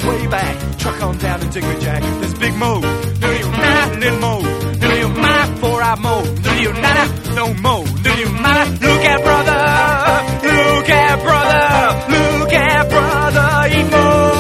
way back. Truck on down to Digger Jack. There's Big Mo. Do you not, little Mo? Do you mind for I mow? Do you not, no Mo? Do you mind? Look at brother. Look at brother. Look at brother. He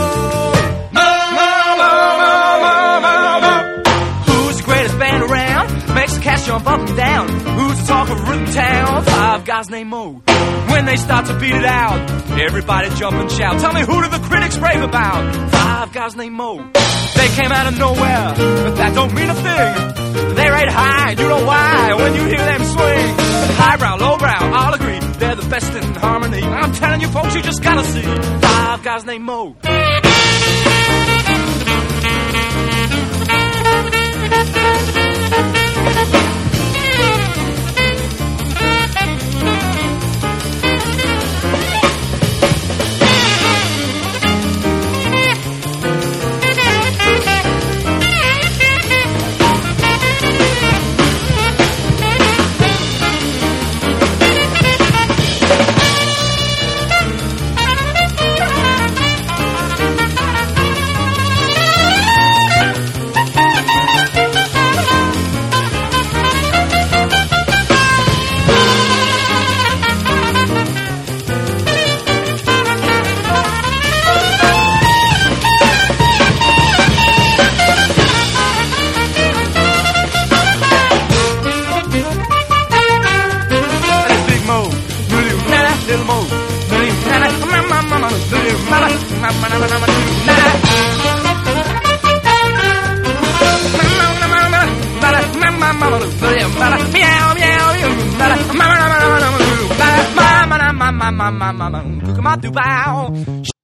Who's the greatest band around? Makes the cats jump up and down. Who's the talk of Rhythm Town? 5 guys named Mo. When they start to beat it out, everybody jump and shout. Tell me, who do the critics rave about? 5 guys named Mo. They came out of nowhere, but that don't mean a thing. They rate high, you know why, when you hear them swing. Highbrow, lowbrow, all agree, they're the best in harmony. I'm telling you folks, you just gotta see 5 guys named Mo. Little Mo, meow, meow,